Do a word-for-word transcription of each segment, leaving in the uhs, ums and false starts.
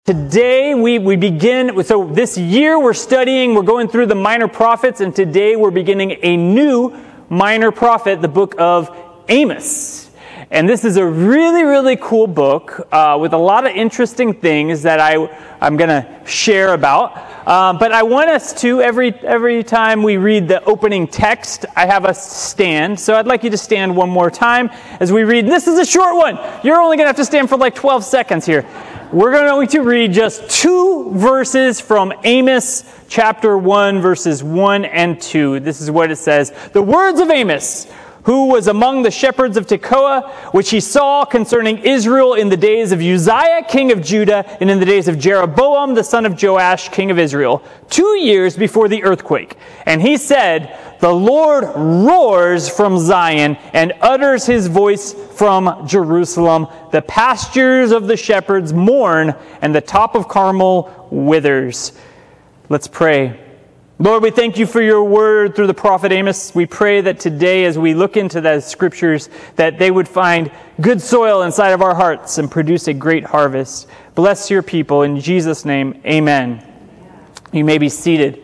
Today we, we begin, so this year we're studying, we're going through the minor prophets, and today we're beginning a new minor prophet, the book of Amos. And this is a really, really cool book uh, with a lot of interesting things that I, I'm going to share about. Uh, but I want us to, every, every time we read the opening text, I have us stand. So I'd like you to stand one more time as we read. This is a short one. You're only going to have to stand for like twelve seconds here. We're going to read just two verses from Amos chapter one, verses one and two. This is what it says. The words of Amos, who was among the shepherds of Tekoa, which he saw concerning Israel in the days of Uzziah, king of Judah, and in the days of Jeroboam, the son of Joash, king of Israel, two years before the earthquake. And he said, the Lord roars from Zion and utters his voice from Jerusalem. The pastures of the shepherds mourn, and the top of Carmel withers. Let's pray. Lord, we thank you for your word through the prophet Amos. We pray that today, as we look into the scriptures, that they would find good soil inside of our hearts and produce a great harvest. Bless your people. In Jesus' name, amen. You may be seated.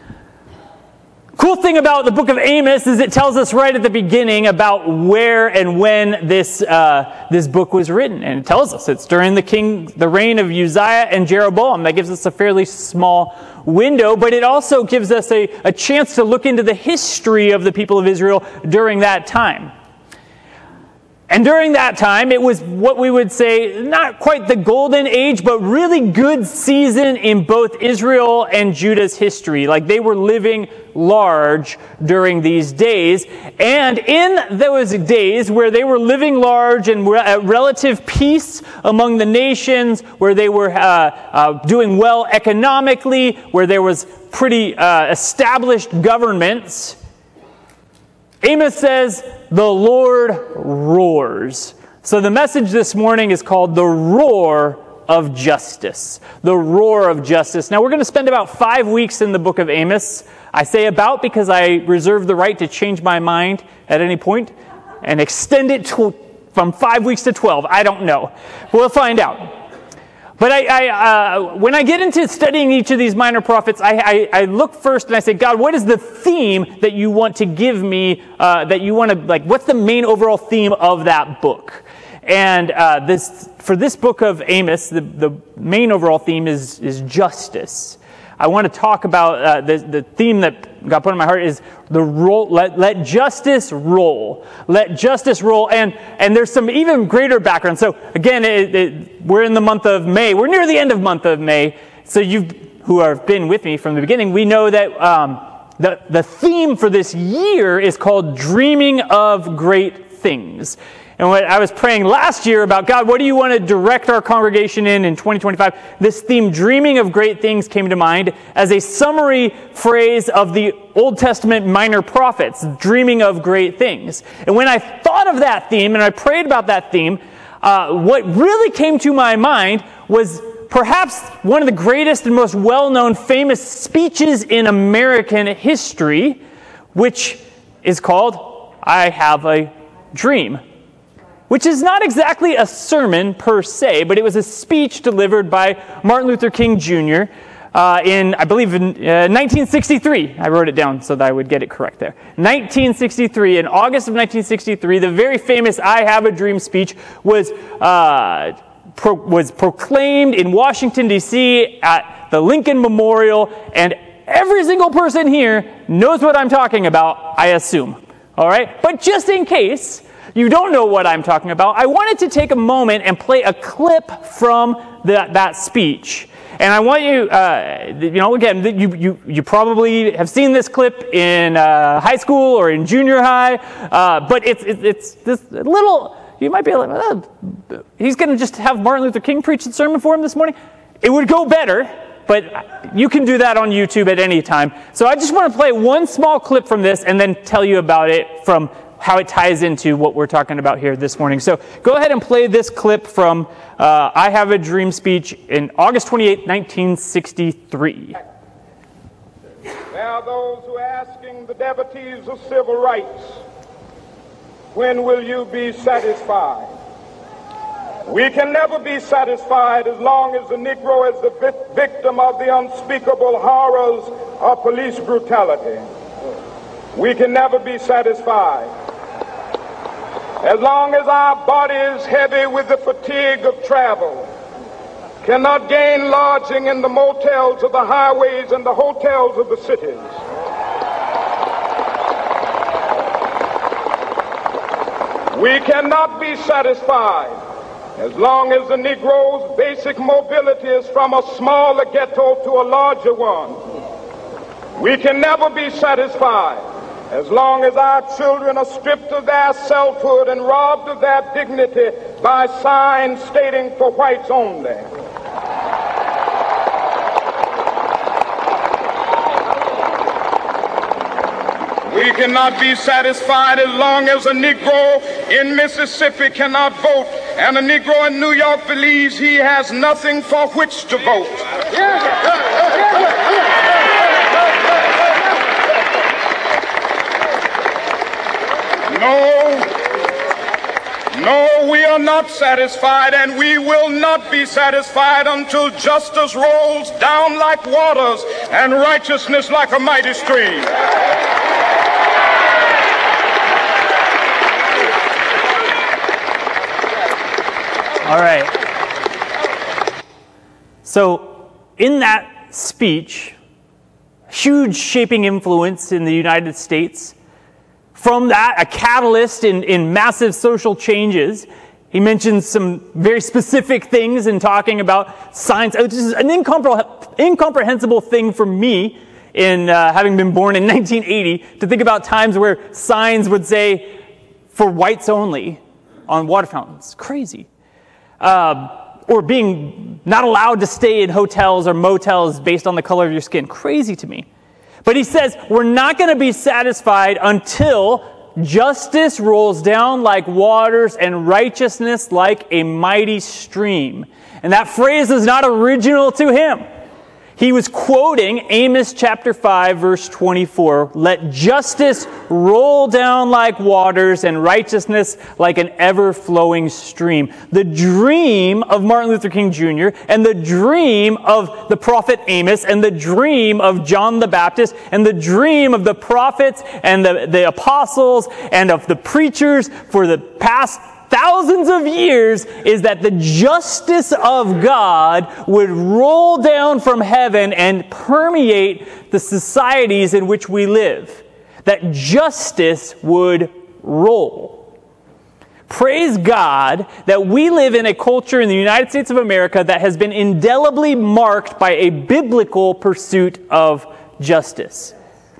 Cool thing about the book of Amos is it tells us right at the beginning about where and when this uh, this book was written, and it tells us it's during the king, the reign of Uzziah and Jeroboam. That gives us a fairly small window, but it also gives us a, a chance to look into the history of the people of Israel during that time. And during that time, it was what we would say, not quite the golden age, but really good season in both Israel and Judah's history. Like they were living large during these days. And in those days where they were living large and at relative peace among the nations, where they were uh, uh, doing well economically, where there was pretty uh, established governments, Amos says, the Lord roars. So the message this morning is called the roar of justice. The roar of justice. Now we're going to spend about five weeks in the book of Amos. I say about because I reserve the right to change my mind at any point and extend it to, from five weeks to twelve. I don't know. We'll find out. But I, I, uh, when I get into studying each of these minor prophets, I, I, I look first and I say, God, what is the theme that you want to give me, uh, that you want to, like, what's the main overall theme of that book? And uh, this for this book of Amos, the, the main overall theme is, is justice. I want to talk about uh, the, the theme that God put in my heart is the roll. Let, let justice roll. Let justice roll. And and there's some even greater background. So again, it, it, we're in the month of May. We're near the end of month of May. So you who have been with me from the beginning, we know that um, the the theme for this year is called Dreaming of Great Things. And what I was praying last year about, God, what do you want to direct our congregation in in twenty twenty-five? This theme, Dreaming of Great Things, came to mind as a summary phrase of the Old Testament minor prophets, dreaming of great things. And when I thought of that theme and I prayed about that theme, uh, what really came to my mind was perhaps one of the greatest and most well-known famous speeches in American history, which is called, I Have a Dream. Which is not exactly a sermon per se, but it was a speech delivered by Martin Luther King Junior Uh, in, I believe, in uh, nineteen sixty-three. I wrote it down so that I would get it correct there. nineteen sixty-three, in August of nineteen sixty-three, the very famous I Have a Dream speech was uh, pro- was proclaimed in Washington, D C at the Lincoln Memorial, and every single person here knows what I'm talking about, I assume. All right? But just in case you don't know what I'm talking about, I wanted to take a moment and play a clip from the, that speech. And I want you, uh, you know, again, you, you, you probably have seen this clip in uh, high school or in junior high, uh, but it's, it's, it's this little, you might be like, oh, he's going to just have Martin Luther King preach a sermon for him this morning. It would go better, but you can do that on YouTube at any time. So I just want to play one small clip from this and then tell you about it from how it ties into what we're talking about here this morning. So go ahead and play this clip from uh, I Have a Dream speech in August twenty-eighth, nineteen sixty-three. There are those who are asking the devotees of civil rights, when will you be satisfied? We can never be satisfied as long as the Negro is the vi- victim of the unspeakable horrors of police brutality. We can never be satisfied as long as our body is heavy with the fatigue of travel, cannot gain lodging in the motels of the highways and the hotels of the cities. We cannot be satisfied as long as the Negro's basic mobility is from a smaller ghetto to a larger one. We can never be satisfied as long as our children are stripped of their selfhood and robbed of their dignity by signs stating for whites only. We cannot be satisfied as long as a Negro in Mississippi cannot vote and a Negro in New York believes he has nothing for which to vote. No, no, we are not satisfied, and we will not be satisfied until justice rolls down like waters and righteousness like a mighty stream. All right. So, in that speech, huge shaping influence in the United States. From that, a catalyst in, in massive social changes. He mentions some very specific things in talking about science. This is an incompre- incomprehensible thing for me in uh, having been born in nineteen eighty to think about times where signs would say, for whites only, on water fountains. Crazy. Uh, or being not allowed to stay in hotels or motels based on the color of your skin. Crazy to me. But he says, we're not going to be satisfied until justice rolls down like waters and righteousness like a mighty stream. And that phrase is not original to him. He was quoting Amos chapter five, verse twenty-four. Let justice roll down like waters and righteousness like an ever-flowing stream. The dream of Martin Luther King Junior and the dream of the prophet Amos and the dream of John the Baptist and the dream of the prophets and the, the apostles and of the preachers for the past thousands of years is that the justice of God would roll down from heaven and permeate the societies in which we live. That justice would roll. Praise God that we live in a culture in the United States of America that has been indelibly marked by a biblical pursuit of justice.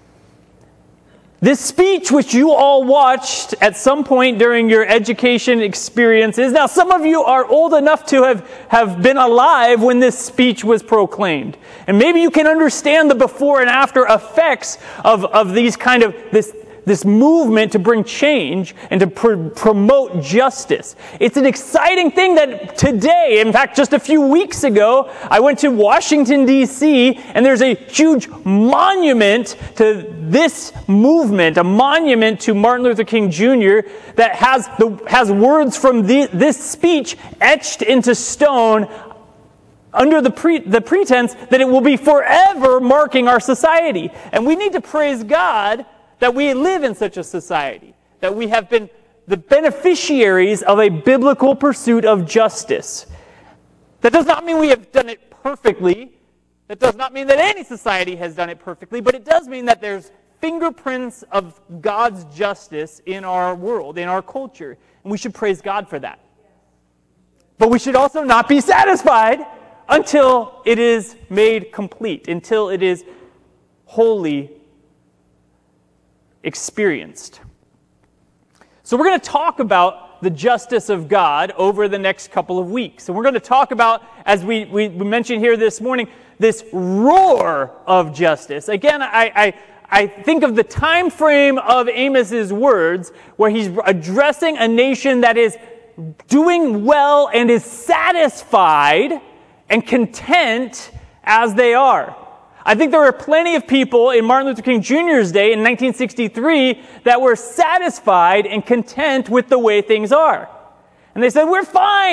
This speech, which you all watched at some point during your education experiences, now some of you are old enough to have, have been alive when this speech was proclaimed. And maybe you can understand the before and after effects of, of these kind of, this, this movement to bring change and to pr- promote justice. It's an exciting thing that today, in fact, just a few weeks ago, I went to Washington, D C, and there's a huge monument to this movement, a monument to Martin Luther King Junior that has the has words from the, this speech etched into stone under the pre, the pretense that it will be forever marking our society. And we need to praise God that we live in such a society, that we have been the beneficiaries of a biblical pursuit of justice. That does not mean we have done it perfectly. That does not mean that any society has done it perfectly, but it does mean that there's fingerprints of God's justice in our world, in our culture, and we should praise God for that. But we should also not be satisfied until it is made complete, until it is wholly experienced. So we're going to talk about the justice of God over the next couple of weeks. And we're going to talk about, as we, we, we mentioned here this morning, this roar of justice. Again, I, I, I think of the time frame of Amos's words, where he's addressing a nation that is doing well and is satisfied and content as they are. I think there were plenty of people in Martin Luther King Junior's day in nineteen sixty-three that were satisfied and content with the way things are. And they said, we're fine.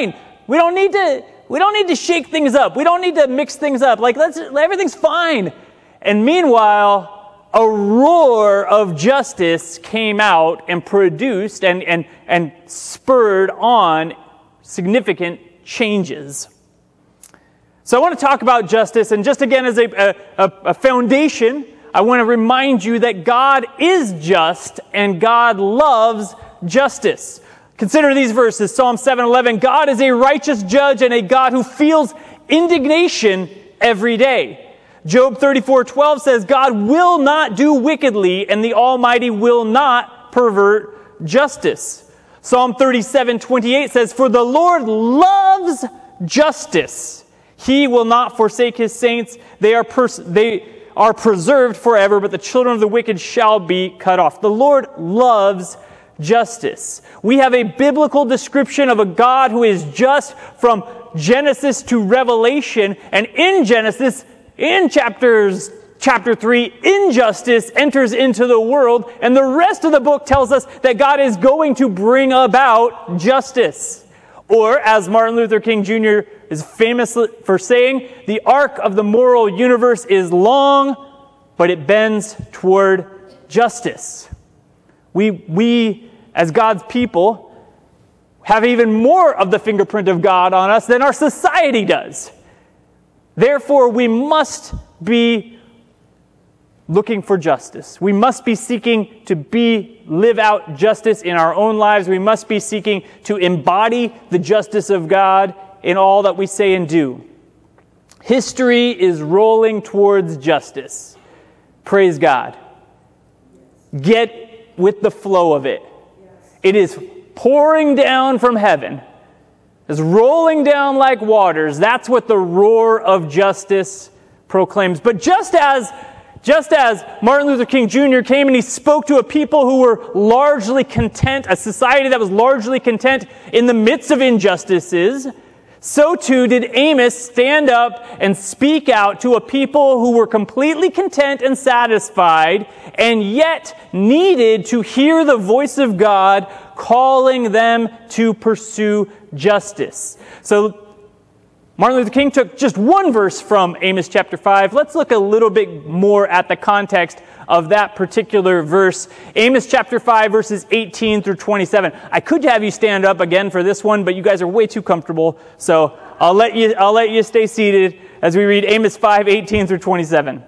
We don't need to, we don't need to shake things up. We don't need to mix things up. Like, let's, everything's fine. And meanwhile, a roar of justice came out and produced and, and, and spurred on significant changes. So I want to talk about justice, and just again as a, a, a foundation, I want to remind you that God is just and God loves justice. Consider these verses. Psalm seven eleven, God is a righteous judge and a God who feels indignation every day. Job thirty-four twelve says, God will not do wickedly and the Almighty will not pervert justice. Psalm thirty-seven twenty-eight says, for the Lord loves justice. He will not forsake his saints. They are pers- they are preserved forever, but the children of the wicked shall be cut off. The Lord loves justice. We have a biblical description of a God who is just from Genesis to Revelation. And in Genesis, in chapters chapter three, injustice enters into the world. And the rest of the book tells us that God is going to bring about justice. Or, as Martin Luther King Junior is famous for saying, the arc of the moral universe is long, but it bends toward justice. We, we, as God's people, have even more of the fingerprint of God on us than our society does. Therefore, we must be looking for justice. We must be seeking to be live out justice in our own lives. We must be seeking to embody the justice of God in all that we say and do. History is rolling towards justice. Praise God. Get with the flow of it. It is pouring down from heaven. It's rolling down like waters. That's what the roar of justice proclaims. But just as Just as Martin Luther King Junior came and he spoke to a people who were largely content, a society that was largely content in the midst of injustices, so too did Amos stand up and speak out to a people who were completely content and satisfied, and yet needed to hear the voice of God calling them to pursue justice. So Martin Luther King took just one verse from Amos chapter five. Let's look a little bit more at the context of that particular verse. Amos chapter five, verses eighteen through twenty-seven. I could have you stand up again for this one, but you guys are way too comfortable. So I'll let you, I'll let you stay seated as we read Amos five, eighteen through twenty-seven.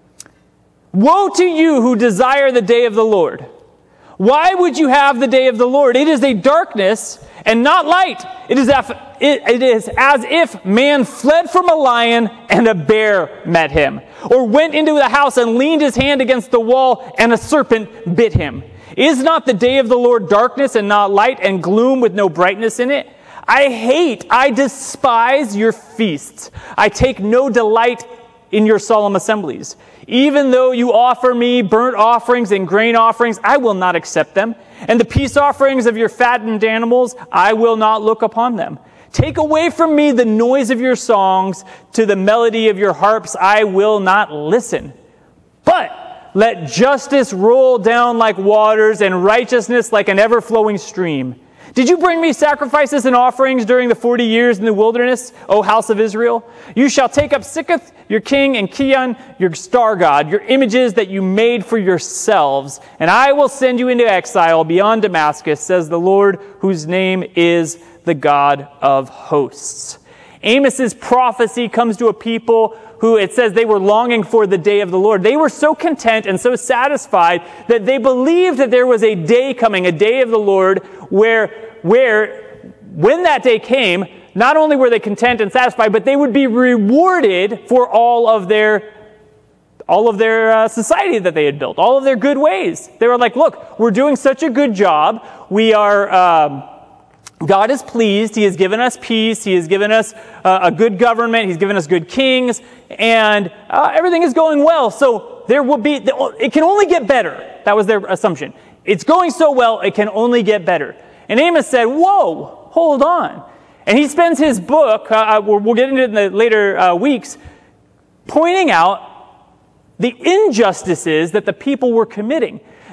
Woe to you who desire the day of the Lord. Why would you have the day of the Lord? It is a darkness and not light. It is, af- it, it is as if man fled from a lion and a bear met him, or went into the house and leaned his hand against the wall and a serpent bit him. Is not the day of the Lord darkness and not light, and gloom with no brightness in it? I hate, I despise your feasts. I take no delight in your solemn assemblies. Even though you offer me burnt offerings and grain offerings, I will not accept them. And the peace offerings of your fattened animals, I will not look upon them. Take away from me the noise of your songs. To the melody of your harps, I will not listen. But let justice roll down like waters and righteousness like an ever-flowing stream. Did you bring me sacrifices and offerings during the forty years in the wilderness, O house of Israel? You shall take up Sikkoth, your king, and Kion, your star god, your images that you made for yourselves, and I will send you into exile beyond Damascus, says the Lord, whose name is the God of hosts. Amos's prophecy comes to a people who, it says, they were longing for the day of the Lord. They were so content and so satisfied that they believed that there was a day coming, a day of the Lord, where, where when that day came, not only were they content and satisfied, but they would be rewarded for all of their all of their uh, society that they had built, all of their good ways. They were like, look, we're doing such a good job. We are... Um, God is pleased. He has given us peace. He has given us uh, a good government. He's given us good kings. And uh, everything is going well. So there will be, it can only get better. That was their assumption. It's going so well, it can only get better. And Amos said, whoa, hold on. And he spends his book, uh, we'll get into it in the later uh, weeks, pointing out the injustices that the people were committing.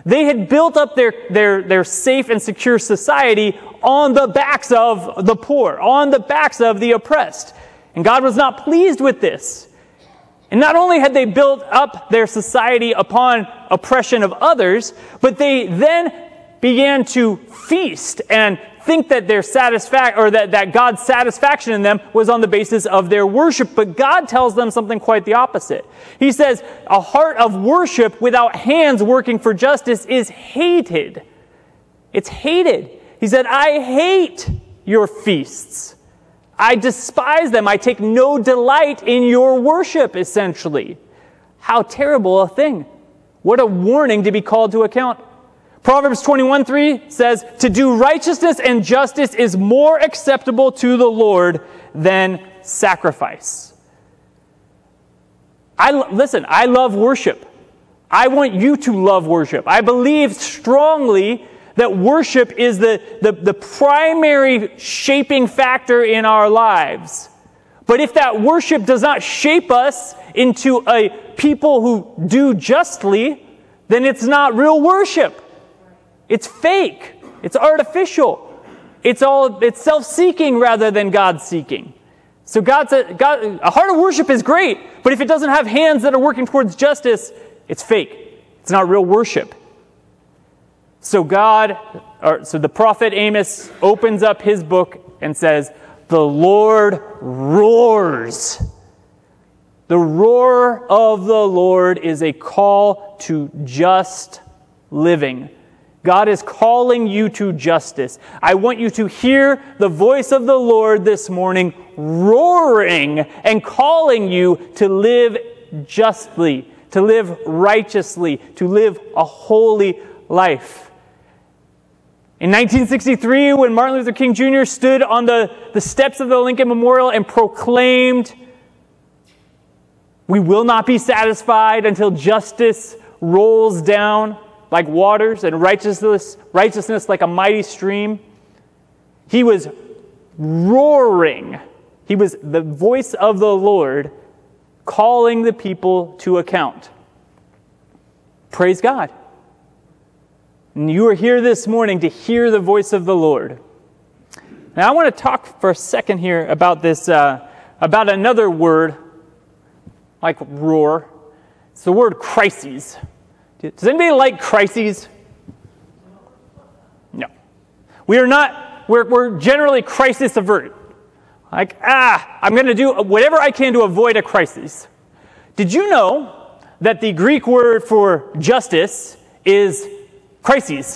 They had built up their, their, their safe and secure society on the backs of the poor, on the backs of the oppressed. And God was not pleased with this. And not only had they built up their society upon oppression of others, but they then began to feast and think that their satisfac- or that, that God's satisfaction in them was on the basis of their worship. But God tells them something quite the opposite. He says, a heart of worship without hands working for justice is hated. It's hated. He said, I hate your feasts. I despise them. I take no delight in your worship, essentially. How terrible a thing. What a warning to be called to account. Proverbs twenty-one three says, to do righteousness and justice is more acceptable to the Lord than sacrifice. I listen, I love worship. I want you to love worship. I believe strongly that worship is the, the, the primary shaping factor in our lives. But if that worship does not shape us into a people who do justly, then it's not real worship. It's fake. It's artificial. It's all it's self-seeking rather than God-seeking. So God's a, God, a heart of worship is great, but if it doesn't have hands that are working towards justice, it's fake. It's not real worship. So God, or so the prophet Amos opens up his book and says, "The Lord roars." The roar of the Lord is a call to just living. God is calling you to justice. I want you to hear the voice of the Lord this morning roaring and calling you to live justly, to live righteously, to live a holy life. In nineteen sixty-three, when Martin Luther King Junior stood on the, the steps of the Lincoln Memorial and proclaimed, "We will not be satisfied until justice rolls down like waters and righteousness, righteousness like a mighty stream," he was roaring. He was the voice of the Lord calling the people to account. Praise God. And you are here this morning to hear the voice of the Lord. Now I want to talk for a second here about this, uh, about another word like roar. It's the word crises. Does anybody like crises? No. We are not, we're, we're generally crisis avert. Like, ah, I'm going to do whatever I can to avoid a crisis. Did you know that the Greek word for justice is crises?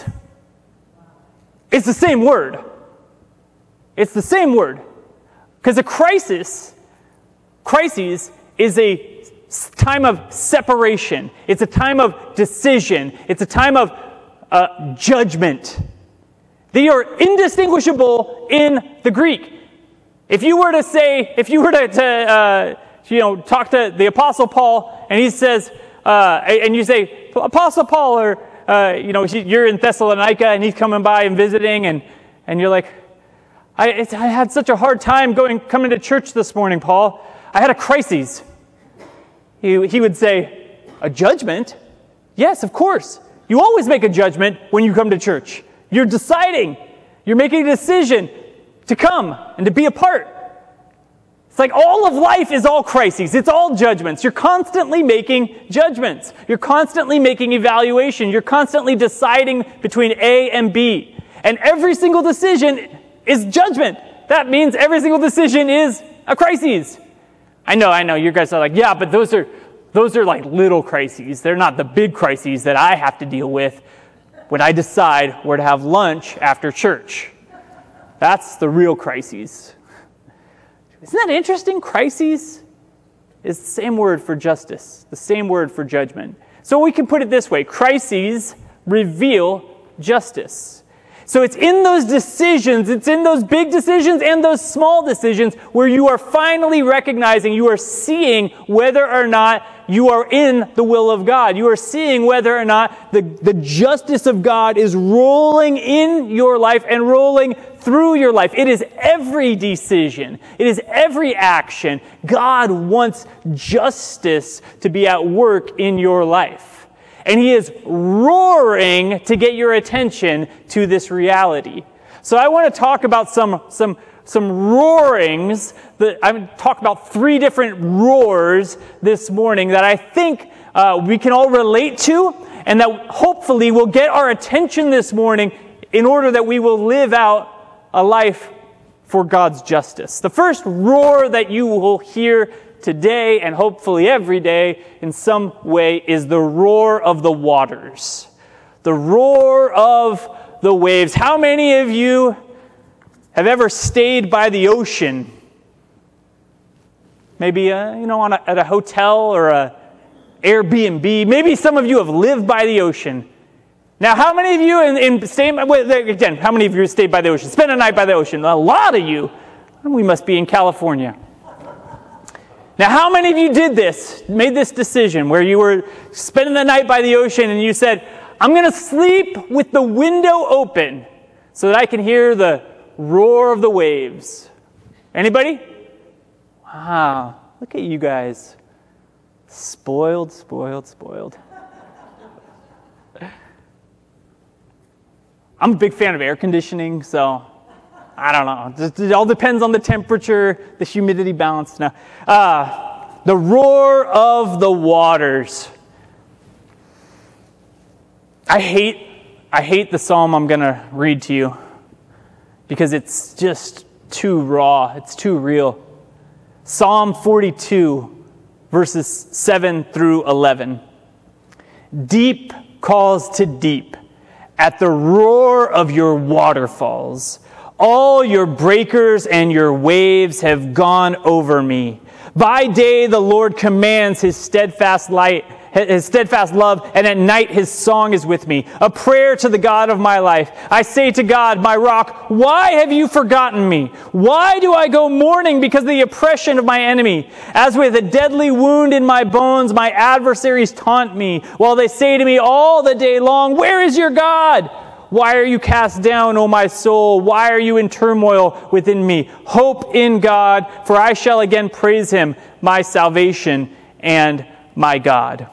It's the same word. It's the same word. Because a crisis, crises is a time of separation. It's a time of decision. It's a time of uh, judgment. They are indistinguishable in the Greek. If you were to say, if you were to, to uh, you know, talk to the Apostle Paul, and he says, uh, and you say, Apostle Paul, or uh, you know, you're in Thessalonica, and he's coming by and visiting, and and you're like, I, it's, I had such a hard time going coming to church this morning, Paul. I had a crisis. He, he would say, a judgment? Yes, of course. You always make a judgment when you come to church. You're deciding. You're making a decision to come and to be a part. It's like all of life is all crises. It's all judgments. You're constantly making judgments. You're constantly making evaluation. You're constantly deciding between A and B. And every single decision is judgment. That means every single decision is a crisis. I know, I know, you guys are like, yeah, but those are those are like little crises. They're not the big crises that I have to deal with when I decide where to have lunch after church. That's the real crises. Isn't that interesting? Crises is the same word for justice, the same word for judgment. So we can put it this way: crises reveal justice. So it's in those decisions, it's in those big decisions and those small decisions where you are finally recognizing, you are seeing whether or not you are in the will of God. You are seeing whether or not the, the justice of God is rolling in your life and rolling through your life. It is every decision. It is every action. God wants justice to be at work in your life. and he is roaring to get your attention to this reality. So I want to talk about some some some roarings. That I'm going to talk about three different roars this morning that I think uh, we can all relate to, and that hopefully will get our attention this morning in order that we will live out a life for God's justice. The first roar that you will hear today and hopefully every day in some way is the roar of the waters. The roar of the waves. How many of you have ever stayed by the ocean? Maybe uh, you know, on a, at a hotel or a Airbnb. Maybe some of you have lived by the ocean. Now, how many of you in, in staying, again, how many of you stayed by the ocean? Spend a night by the ocean? A lot of you. We must be in California. Now, how many of you did this, made this decision where you were spending the night by the ocean and you said, I'm going to sleep with the window open so that I can hear the roar of the waves? Anybody? Wow, look at you guys. Spoiled, spoiled, spoiled. I'm a big fan of air conditioning, so I don't know. It all depends on the temperature, the humidity balance. Now, uh, the roar of the waters. I hate, I hate the psalm I'm going to read to you because it's just too raw. It's too real. Psalm forty-two, verses seven through eleven. Deep calls to deep at the roar of your waterfalls. All your breakers and your waves have gone over me. By day the Lord commands his steadfast light, his steadfast love, and at night his song is with me, a prayer to the God of my life. I say to God, my rock, why have you forgotten me? Why do I go mourning because of the oppression of my enemy? As with a deadly wound in my bones, my adversaries taunt me, while they say to me all the day long, where is your God? Why are you cast down, O my soul? Why are you in turmoil within me? Hope in God, for I shall again praise him, my salvation and my God.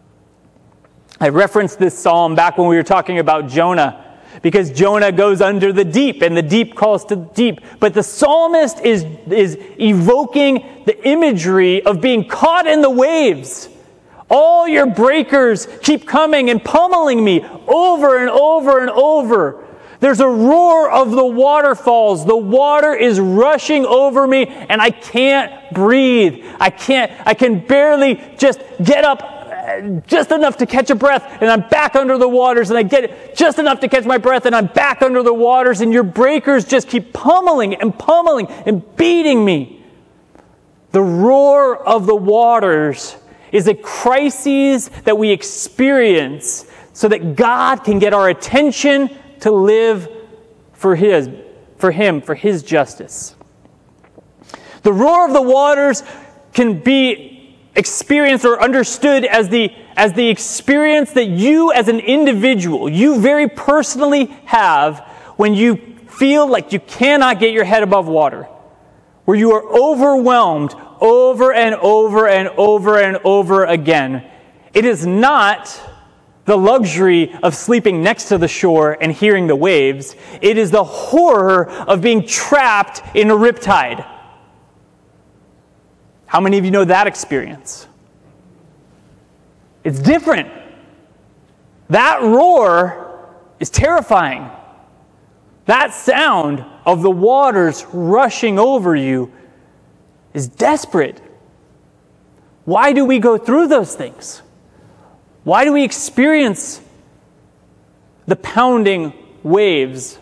I referenced this psalm back when we were talking about Jonah, because Jonah goes under the deep, and the deep calls to the deep. But the psalmist is, is evoking the imagery of being caught in the waves. All your breakers keep coming and pummeling me over and over and over. There's a roar of the waterfalls. The water is rushing over me, and I can't breathe. I can't, I can barely just get up just enough to catch a breath, and I'm back under the waters, and I get it just enough to catch my breath, and I'm back under the waters, and your breakers just keep pummeling and pummeling and beating me. The roar of the waters is a crisis that we experience so that God can get our attention to live for His, for Him, for His justice. The roar of the waters can be experienced or understood as the, as the experience that you as an individual, you very personally have when you feel like you cannot get your head above water, where you are overwhelmed over and over and over and over again. It is not the luxury of sleeping next to the shore and hearing the waves. It is the horror of being trapped in a riptide. How many of you know that experience? It's different. That roar is terrifying. That sound of the waters rushing over you is desperate. Why do we go through those things? Why do we experience the pounding waves?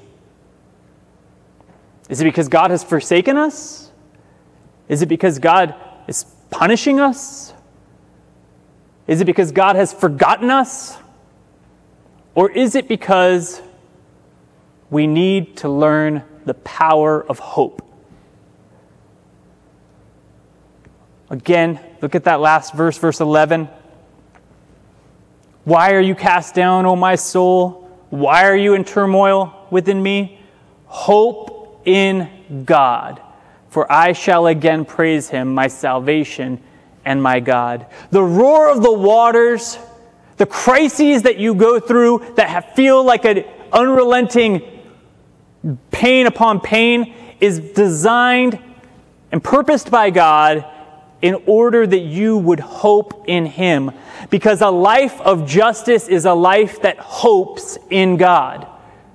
Is it because God has forsaken us? Is it because God is punishing us? Is it because God has forgotten us? Or is it because we need to learn the power of hope? Again, look at that last verse, verse eleven. Why are you cast down, O my soul? Why are you in turmoil within me? Hope in God, for I shall again praise him, my salvation and my God. The roar of the waters The crises that you go through that have, feel like an unrelenting pain upon pain is designed and purposed by God in order that you would hope in Him. Because a life of justice is a life that hopes in God.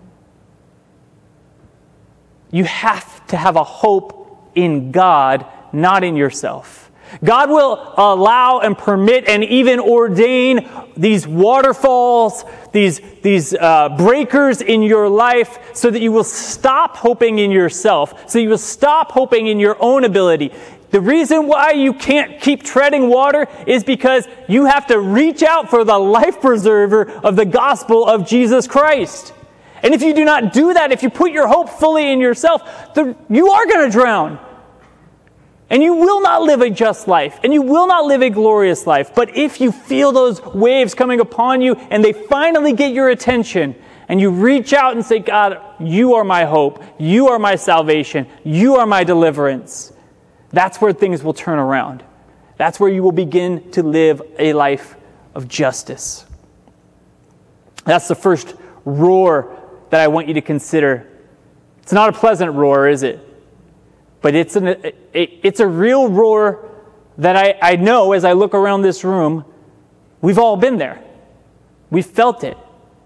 You have to have a hope in God, not in yourself. God will allow and permit and even ordain these waterfalls, these, these uh, breakers in your life so that you will stop hoping in yourself, so you will stop hoping in your own ability. The reason why you can't keep treading water is because you have to reach out for the life preserver of the gospel of Jesus Christ. And if you do not do that, if you put your hope fully in yourself, the, you are going to drown. And you will not live a just life. And you will not live a glorious life. But if you feel those waves coming upon you and they finally get your attention and you reach out and say, God, you are my hope. You are my salvation. You are my deliverance. That's where things will turn around. That's where you will begin to live a life of justice. That's the first roar that I want you to consider. It's not a pleasant roar, is it? But it's, an, it, it's a real roar that I, I know as I look around this room, we've all been there. We've felt it.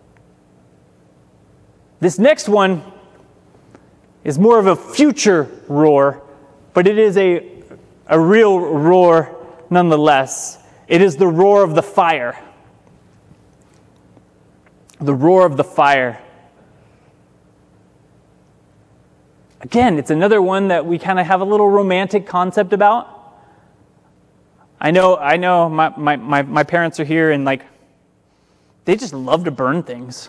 This next one is more of a future roar, but it is a, a real roar nonetheless. It is the roar of the fire. The roar of the fire. Again, it's another one that we kind of have a little romantic concept about. I know, I know my, my, my, my parents are here and like, they just love to burn things.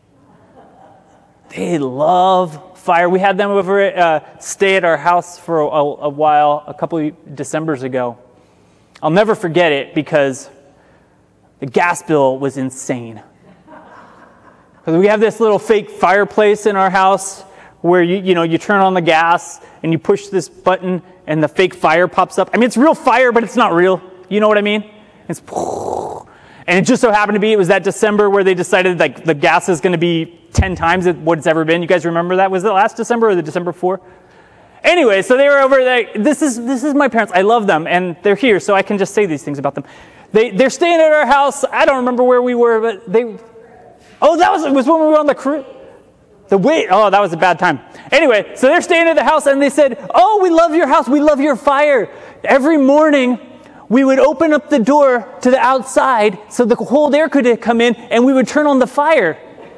They love fire. We had them over at, uh, stay at our house for a, a while, a couple of Decembers ago. I'll never forget it because the gas bill was insane. Because we have this little fake fireplace in our house where you you know you turn on the gas and you push this button and the fake fire pops up. I mean, it's real fire, but it's not real. You know what I mean? It's and it just so happened to be it was that December where they decided like the gas is going to be ten times what it's ever been. You guys remember that? Was it last December or the December before? Anyway, so they were over there. This is this is my parents. I love them, and they're here, so I can just say these things about them. They they're staying at our house. I don't remember where we were, but they. Oh, that was it was when we were on the cruise. The wait, oh, that was a bad time. Anyway, so they're staying at the house and they said, oh, we love your house. We love your fire. Every morning, we would open up the door to the outside so the cold air could come in and we would turn on the fire.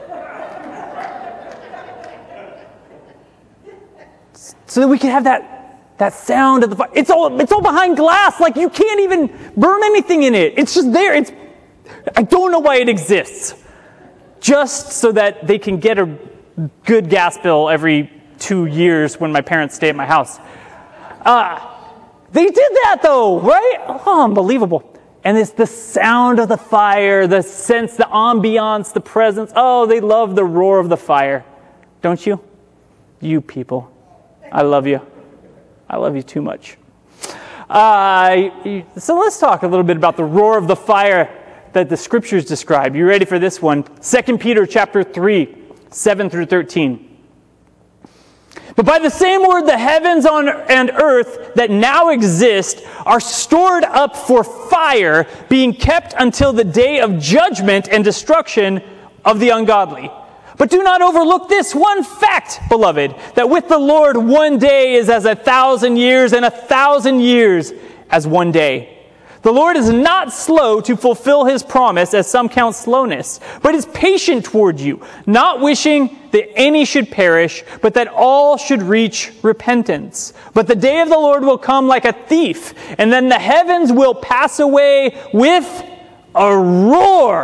So that we could have that, that sound of the fire. It's all, it's all behind glass. Like you can't even burn anything in it. It's just there. It's, I don't know why it exists. Just so that they can get a good gas bill every two years when my parents stay at my house. Uh, they did that though, right? Oh, unbelievable. And it's the sound of the fire, the sense, the ambiance, the presence. Oh, they love the roar of the fire. Don't you? You people. I love you. I love you too much. Uh, so let's talk a little bit about the roar of the fire that the scriptures describe. You ready for this one? Second Peter chapter three. seven through thirteen. But by the same word, the heavens on and earth that now exist are stored up for fire, being kept until the day of judgment and destruction of the ungodly. But do not overlook this one fact, beloved, that with the Lord one day is as a thousand years, and a thousand years as one day. The Lord is not slow to fulfill his promise, as some count slowness, but is patient toward you, not wishing that any should perish, but that all should reach repentance. But the day of the Lord will come like a thief, and then the heavens will pass away with a roar,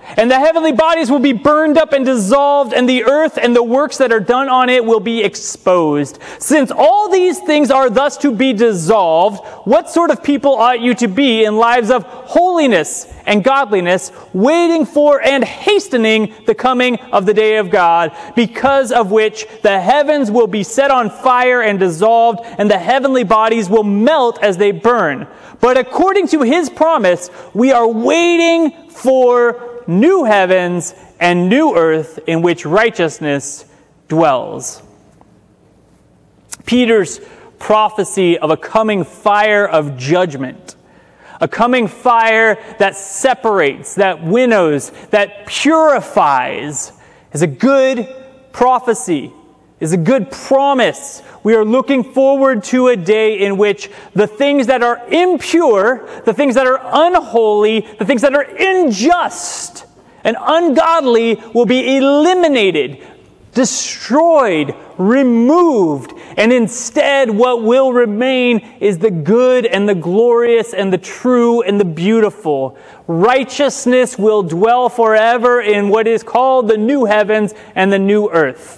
And the heavenly bodies will be burned up and dissolved, and the earth and the works that are done on it will be exposed. Since all these things are thus to be dissolved, what sort of people ought you to be in lives of holiness and godliness, waiting for and hastening the coming of the day of God, because of which the heavens will be set on fire and dissolved, and the heavenly bodies will melt as they burn. But according to his promise, we are waiting for new heavens and new earth in which righteousness dwells. Peter's prophecy of a coming fire of judgment, a coming fire that separates, that winnows, that purifies, is a good prophecy, is a good promise. We are looking forward to a day in which the things that are impure, the things that are unholy, the things that are unjust and ungodly will be eliminated, destroyed, removed, and instead what will remain is the good and the glorious and the true and the beautiful. Righteousness will dwell forever in what is called the new heavens and the new earth.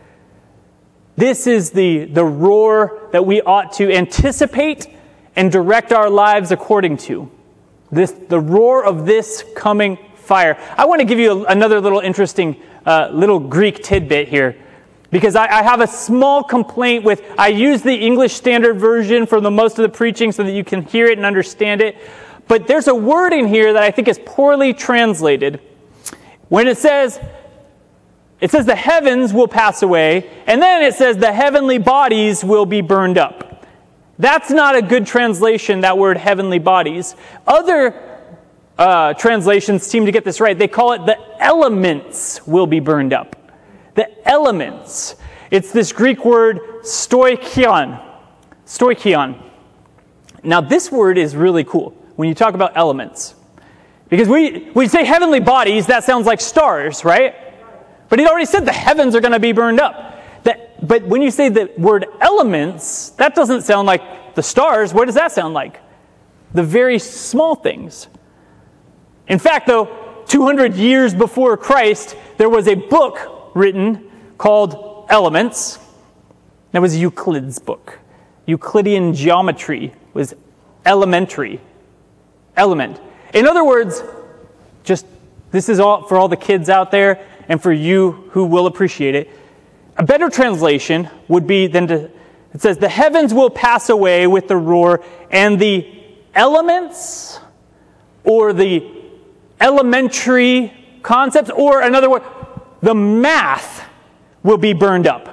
This is the, the roar that we ought to anticipate and direct our lives according to. This, the roar of this coming fire. I want to give you a, another little interesting uh, little Greek tidbit here, because I, I have a small complaint with, I use the English Standard Version for the most of the preaching so that you can hear it and understand it. But there's a word in here that I think is poorly translated. When it says, It says the heavens will pass away, and then it says the heavenly bodies will be burned up. That's not a good translation, that word heavenly bodies. Other uh, translations seem to get this right. They call it the elements will be burned up. The elements. It's this Greek word stoichion. Stoichion. Now this word is really cool when you talk about elements. Because we, we say heavenly bodies, that sounds like stars, right? But he already said the heavens are going to be burned up. That, but when you say the word elements, that doesn't sound like the stars. What does that sound like? The very small things. In fact, though, two hundred years before Christ, there was a book written called Elements. That was Euclid's book. Euclidean geometry was elementary. Element. In other words, just this is all for all the kids out there, and for you who will appreciate it, a better translation would be than to, it says, the heavens will pass away with the roar, and the elements, or the elementary concepts, or another word, the math will be burned up.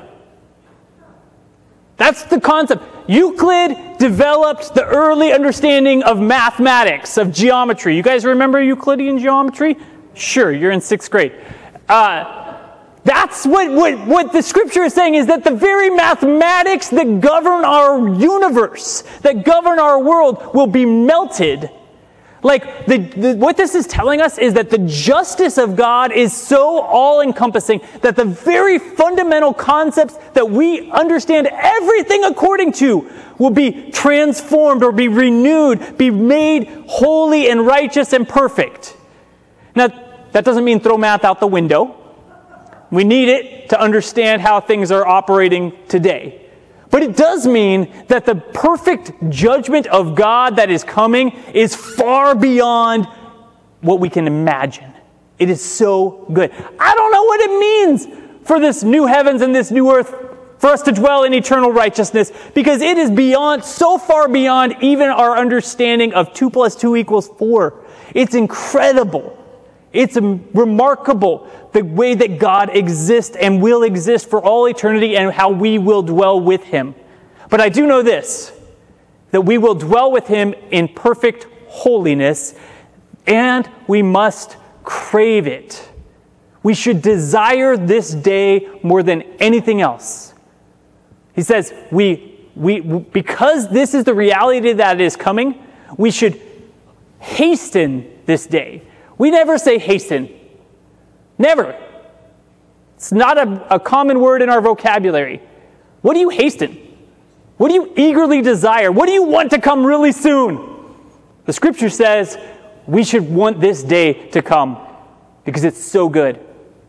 That's the concept. Euclid developed the early understanding of mathematics, of geometry. You guys remember Euclidean geometry? Sure, you're in sixth grade. Uh, that's what, what, what the scripture is saying, is that the very mathematics that govern our universe, that govern our world, will be melted. Like, the, the, what this is telling us is that the justice of God is so all-encompassing that the very fundamental concepts that we understand everything according to will be transformed or be renewed, be made holy and righteous and perfect. Now, that doesn't mean throw math out the window. We need it to understand how things are operating today. But it does mean that the perfect judgment of God that is coming is far beyond what we can imagine. It is so good. I don't know what it means for this new heavens and this new earth, for us to dwell in eternal righteousness, because it is beyond, so far beyond even our understanding of two plus two equals four. It's incredible. It's remarkable the way that God exists and will exist for all eternity and how we will dwell with Him. But I do know this, that we will dwell with Him in perfect holiness, and we must crave it. We should desire this day more than anything else. He says, we, we, because this is the reality that is coming, we should hasten this day. We never say hasten. Never. It's not a, a common word in our vocabulary. What do you hasten? What do you eagerly desire? What do you want to come really soon? The scripture says we should want this day to come. because it's so good.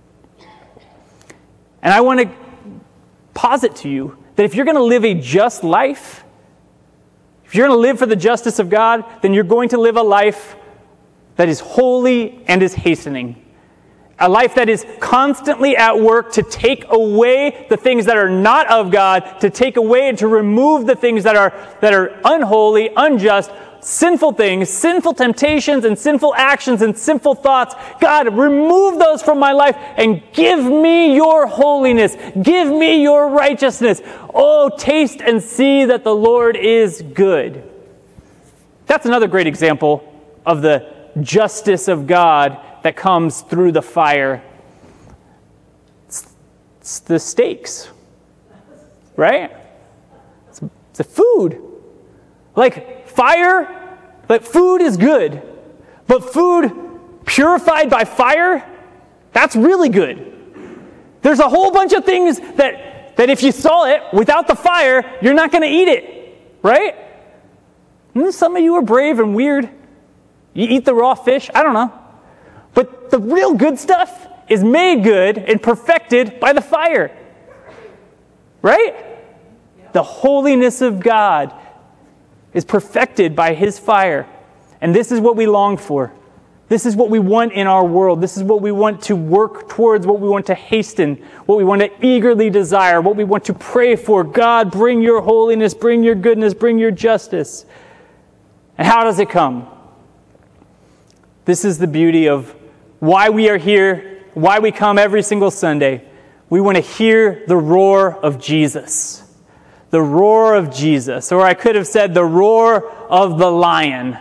And I want to posit to you that if you're going to live a just life, if you're going to live for the justice of God, then you're going to live a life that is holy and is hastening. A life that is constantly at work to take away the things that are not of God, to take away and to remove the things that are, that are unholy, unjust, sinful things, sinful temptations and sinful actions and sinful thoughts. God, remove those from my life and give me your holiness. Give me your righteousness. Oh, taste and see that the Lord is good. That's another great example of the justice of God that comes through the fire. It's, it's the steaks, right? It's, it's a food. Like fire, like food is good. But food purified by fire, that's really good. There's a whole bunch of things that, that if you saw it without the fire, you're not going to eat it, right? And some of you are brave and weird. You eat the raw fish, I don't know. But the real good stuff is made good and perfected by the fire. Right? The holiness of God is perfected by His fire. And this is what we long for. This is what we want in our world. This is what we want to work towards, what we want to hasten, what we want to eagerly desire, what we want to pray for. God, bring your holiness, bring your goodness, bring your justice. And how does it come? This is the beauty of why we are here, why we come every single Sunday. We want to hear the roar of Jesus. The roar of Jesus. Or I could have said the roar of the lion.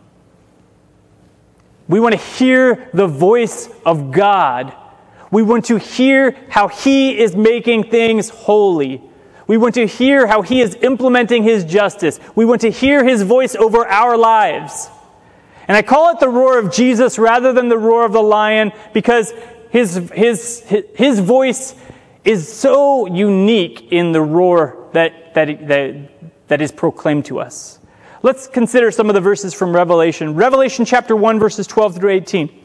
We want to hear the voice of God. We want to hear how He is making things holy. We want to hear how He is implementing His justice. We want to hear His voice over our lives. And I call it the roar of Jesus rather than the roar of the lion because his, his, his voice is so unique in the roar that, that, that, that is proclaimed to us. Let's consider some of the verses from Revelation. Revelation chapter one, verses twelve through eighteen.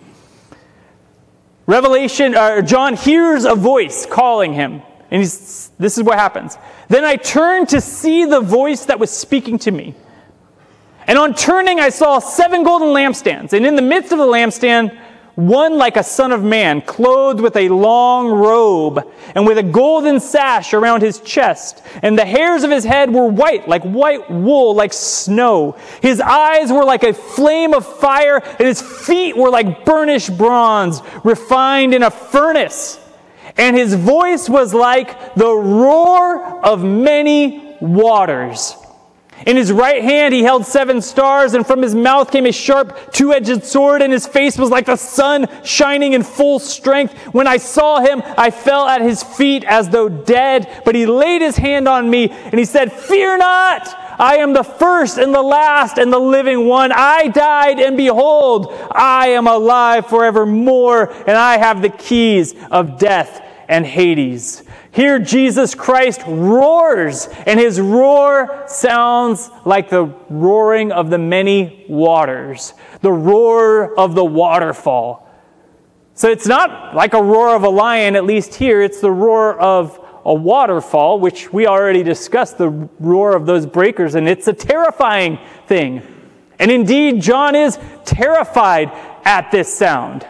Revelation, uh, John hears a voice calling him. And he's, this is what happens. Then I turned to see the voice that was speaking to me. And on turning, I saw seven golden lampstands. And in the midst of the lampstand, one like a son of man, clothed with a long robe, and with a golden sash around his chest. And the hairs of his head were white, like white wool, like snow. His eyes were like a flame of fire, and his feet were like burnished bronze, refined in a furnace. And his voice was like the roar of many waters. In his right hand he held seven stars, and from his mouth came a sharp two-edged sword, and his face was like the sun shining in full strength. When I saw him, I fell at his feet as though dead, but he laid his hand on me, and he said, "Fear not! I am the first and the last and the living one. I died, and behold, I am alive forevermore, and I have the keys of death and Hades." Here Jesus Christ roars, and his roar sounds like the roaring of the many waters, the roar of the waterfall. So it's not like a roar of a lion, at least here. It's the roar of a waterfall, which we already discussed, the roar of those breakers, and it's a terrifying thing. And indeed, John is terrified at this sound.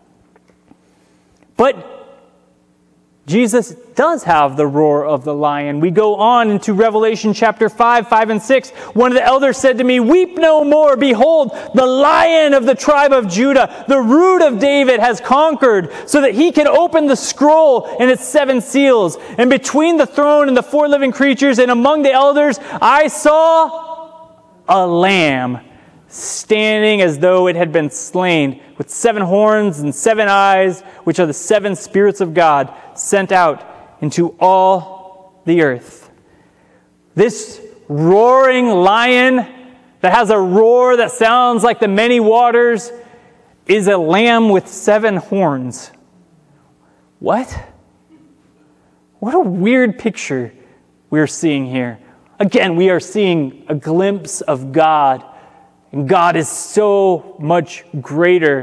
But Jesus does have the roar of the lion. We go on into Revelation chapter five, five and six. One of the elders said to me, "Weep no more. Behold, the Lion of the tribe of Judah, the Root of David, has conquered, so that he can open the scroll and its seven seals. And between the throne and the four living creatures and among the elders, I saw a lamb standing as though it had been slain, with seven horns and seven eyes, which are the seven spirits of God, sent out into all the earth." This roaring lion that has a roar that sounds like the many waters is a lamb with seven horns. What? What a weird picture we're seeing here. Again, we are seeing a glimpse of God. And God is so much greater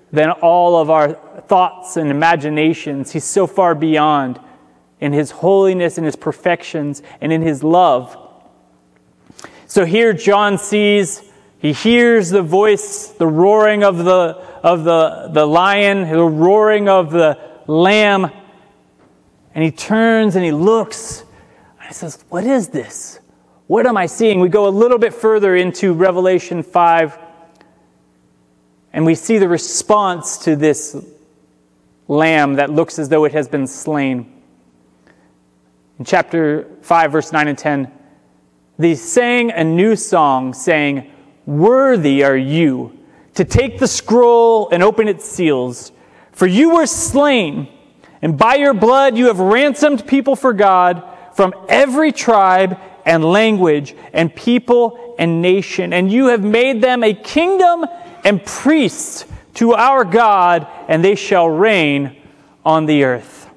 than all of our thoughts and imaginations. He's so far beyond in his holiness and his perfections and in his love. So here John sees, he hears the voice, the roaring of the of the, the lion, the roaring of the lamb, and he turns and he looks and he says, what is this? What am I seeing? We go a little bit further into Revelation five, and we see the response to this lamb that looks as though it has been slain. In chapter five, verse nine and ten, they sang a new song, saying, worthy are you to take the scroll and open its seals. For you were slain, and by your blood you have ransomed people for God from every tribe and language and people and nation. And you have made them a kingdom and priests to our God, and they shall reign on the earth.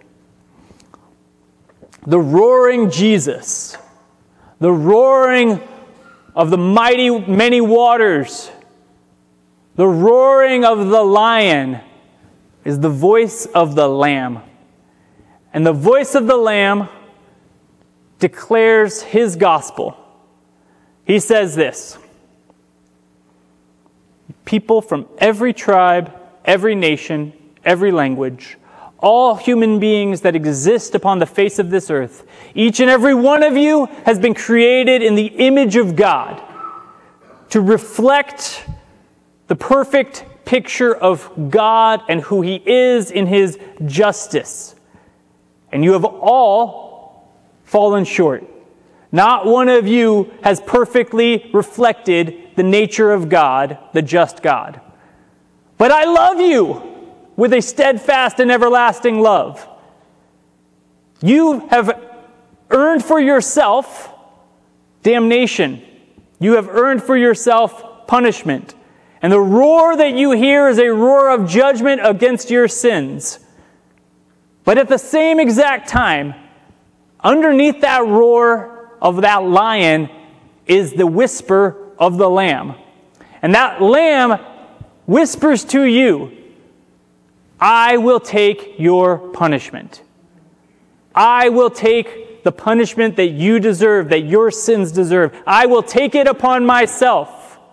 The roaring Jesus, the roaring of the mighty many waters, the roaring of the lion is the voice of the Lamb. And the voice of the Lamb declares his gospel. He says this, people from every tribe, every nation, every language, all human beings that exist upon the face of this earth, each and every one of you has been created in the image of God to reflect the perfect picture of God and who he is in his justice. And you have all fallen short. Not one of you has perfectly reflected the nature of God, the just God. But I love you with a steadfast and everlasting love. You have earned for yourself damnation. You have earned for yourself punishment. And the roar that you hear is a roar of judgment against your sins. But at the same exact time, underneath that roar of that lion is the whisper of the Lamb. And that Lamb whispers to you, I will take your punishment. I will take the punishment that you deserve, that your sins deserve. I will take it upon myself.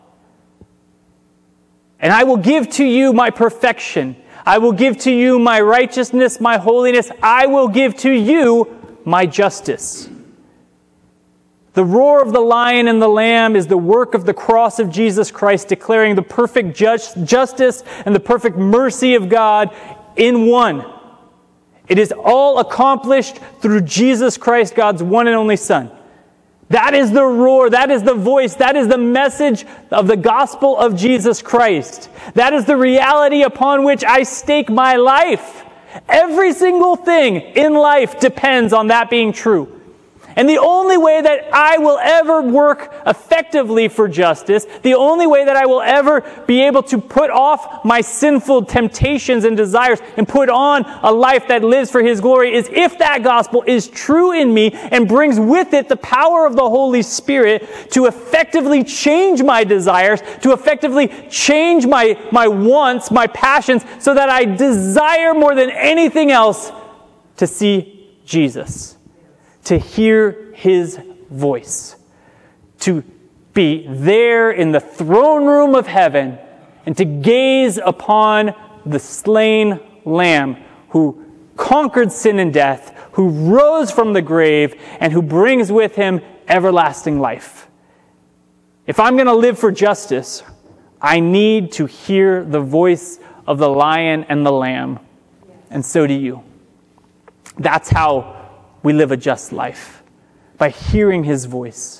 And I will give to you my perfection. I will give to you my righteousness, my holiness. I will give to you my justice. The roar of the lion and the lamb is the work of the cross of Jesus Christ, declaring the perfect just, justice and the perfect mercy of God in one. It is all accomplished through Jesus Christ, God's one and only Son. That is the roar, that is the voice, that is the message of the gospel of Jesus Christ. That is the reality upon which I stake my life. Every single thing in life depends on that being true. And the only way that I will ever work effectively for justice, the only way that I will ever be able to put off my sinful temptations and desires and put on a life that lives for his glory is if that gospel is true in me and brings with it the power of the Holy Spirit to effectively change my desires, to effectively change my, my wants, my passions, so that I desire more than anything else to see Jesus. To hear his voice, to be there in the throne room of heaven, and to gaze upon the slain Lamb who conquered sin and death, who rose from the grave, and who brings with him everlasting life. If I'm going to live for justice, I need to hear the voice of the lion and the lamb, and so do you. That's how we live a just life, by hearing his voice.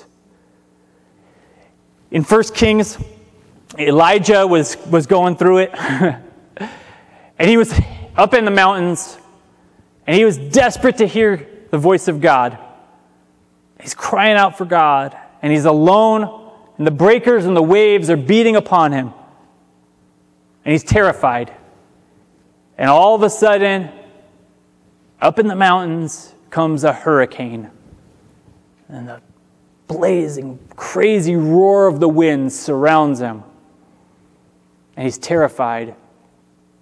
In First Kings, Elijah was, was going through it, and he was up in the mountains, and he was desperate to hear the voice of God. He's crying out for God, and he's alone, and the breakers and the waves are beating upon him, and he's terrified. And all of a sudden, up in the mountains comes a hurricane, and the blazing, crazy roar of the wind surrounds him, and he's terrified.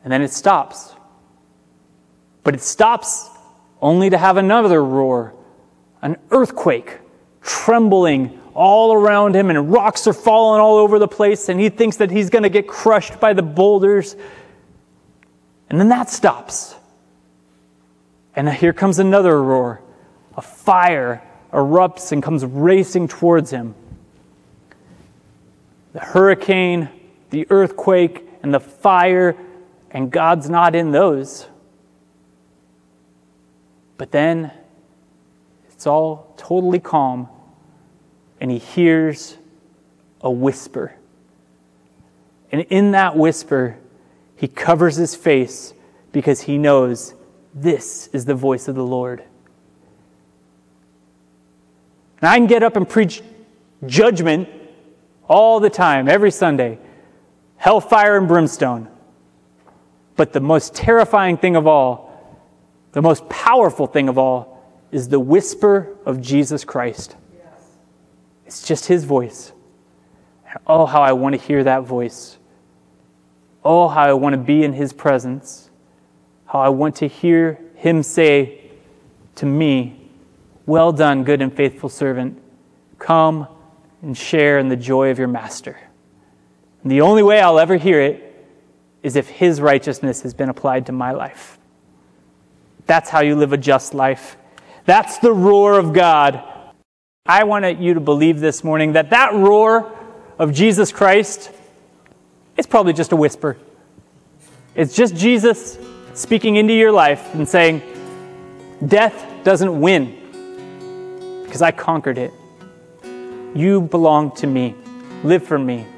And then it stops. But it stops only to have another roar, an earthquake, trembling all around him, and rocks are falling all over the place, and he thinks that he's going to get crushed by the boulders. And then that stops. And here comes another roar. A fire erupts and comes racing towards him. The hurricane, the earthquake, and the fire, and God's not in those. But then it's all totally calm, and he hears a whisper. And in that whisper, he covers his face because he knows this is the voice of the Lord. And I can get up and preach judgment all the time, every Sunday. Hellfire and brimstone. But the most terrifying thing of all, the most powerful thing of all, is the whisper of Jesus Christ. Yes. It's just his voice. And oh, how I want to hear that voice. Oh, how I want to be in his presence. How I want to hear him say to me, "Well done, good and faithful servant. Come and share in the joy of your master." And the only way I'll ever hear it is if his righteousness has been applied to my life. That's how you live a just life. That's the roar of God. I want you to believe this morning that that roar of Jesus Christ is probably just a whisper. It's just Jesus speaking into your life and saying, death doesn't win because I conquered it. You belong to me. Live for me.